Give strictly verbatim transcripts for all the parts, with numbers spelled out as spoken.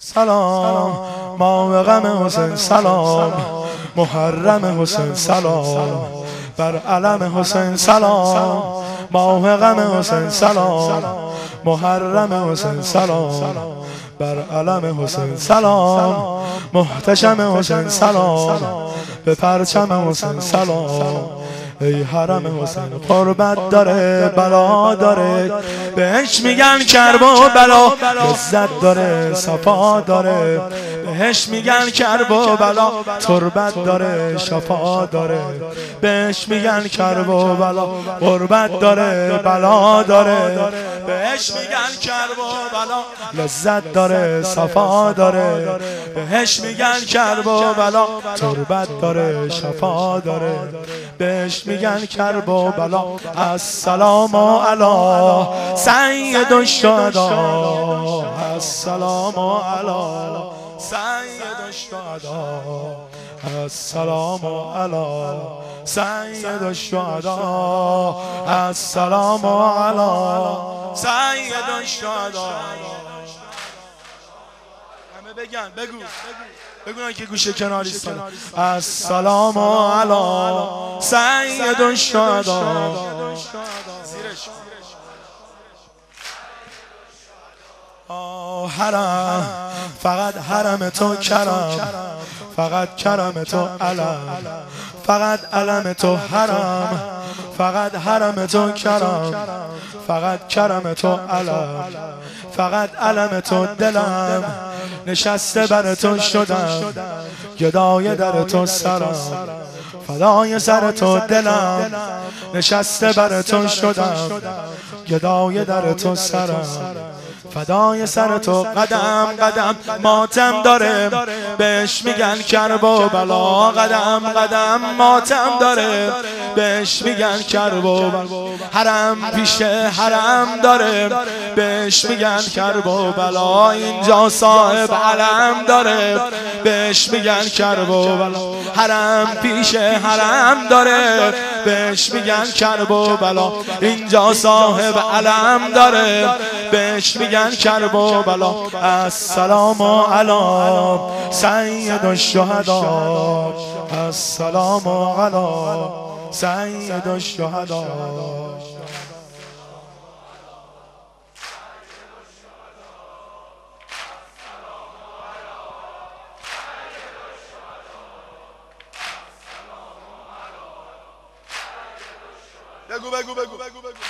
سلام ماه غم حسین، سلام محرم حسین، سلام بر علم حسین، سلام ماه غم حسین، سلام محرم حسین، سلام بر علم حسین، سلام محتشم حسین، سلام به پرچم حسین، سلام ای حرم حسین. قربت داره بلا داره، بهش میگن کرب و بلا، لذت داره صفا داره، بهش میگن کرب و بلا، تربت داره شفا داره، بهش میگن کرب و بلا. قربت داره بلا داره، بهش میگن کرب و بلا، لذت داره صفا داره، بهش میگن کرب و بلا، تربت داره شفا داره، بهش میگن کرب و بلا. السلام علی سید الشهدا، السلام علی سید الشهدا، السلام علی سید الشهدا، السلام علی سید الشهدا. همه بگن، بگو بگو که گوشه کناری استان. السلام علی سید الشهدا. حرم فقط حرم تو کرم، فقط کرم تو علم، فقط علم تو حرم، فقط حرم تو کرم، فقط کرم تو علم، فقط علم تو دلم، نشسته بر تو شدم، گدای در تو سرم، فدای سر تو دلم، نشسته بر تو شدم، گدای در تو سرم، فدای سر تو. قدم قدم ماتم داره، بهش میگن کرب و بلا، قدم قدم ماتم داره، بهش میگن کرب و بلا. حرم پیش حرم داره، بهش میگن کرب و بلا، اینجا صاحب علم داره، بهش میگن کرب و بلا. حرم پیش حرم داره، بهش میگن کرب و بلا، اینجا صاحب علم داره، بهش میگن کرب و بلا. السلام علی سید الشهدا، السلام علی سید الشهدا. بگو بگو بگو بگو بگو.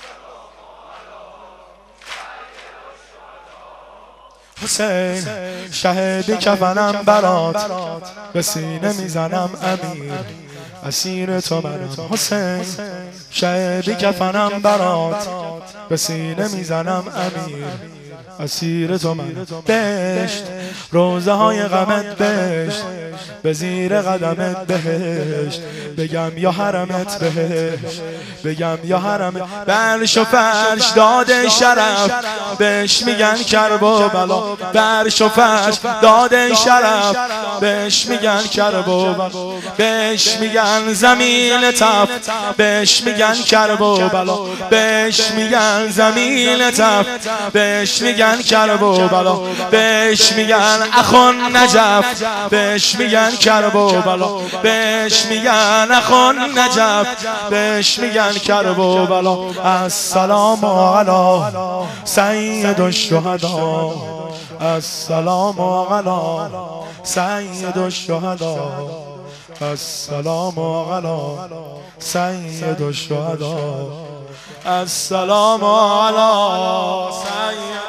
حسین شهدی کفنم برات، به سینه میزنم امیر، اسیر تو منم. حسین شهدی کفنم برات، به سینه میزنم امیر، اسیر تو منم. بهشت روزه های غمت بهشت، به زیر قدمت بهشت، بگم یا حرمت بهشت، بگم یا حرمت. برش و فرش داده شرف، بهش میگن کرب و بلا، برش و فرش داده شرف، بهش میگن کرب و بلا، بهش میگن زمین تف، بهش میگن کرب و بلا، بهش میگن زمین تف، بهش میگن کرب و بلا، بهش میگن اخون نجف، بهش میگن کرب و بلا، بهش میگن اخون نجف، بهش میگن کرب و بلا. السلام علی سید الشهدا، السلام علی سید الشهدا، السلام علی سید الشهدا، السلام علی سید.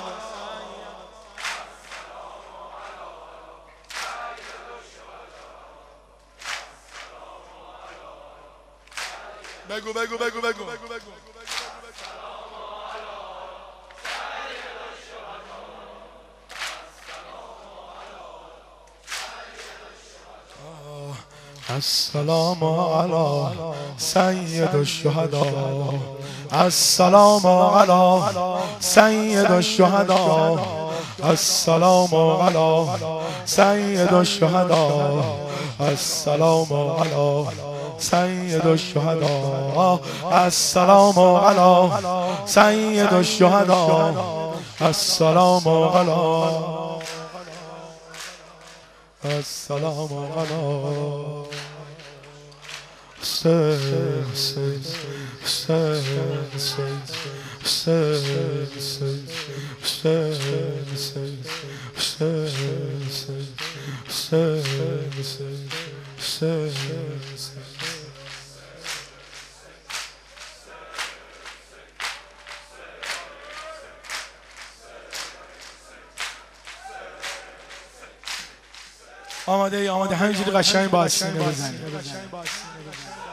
بگو بگو بگو بگو بگو. السلام علی سید الشهدا، السلام علی سید الشهدا، السلام علی سید الشهدا، السلام علی سید الشهدا، السلام علی سید الشهدا، السلام علی السلام علیکم حسین حسین حسین حسین حسین حسین حسین حسین حسین حسین حسین حسین آماده ای آماده همینجوری قشنگ با سینه بزنید.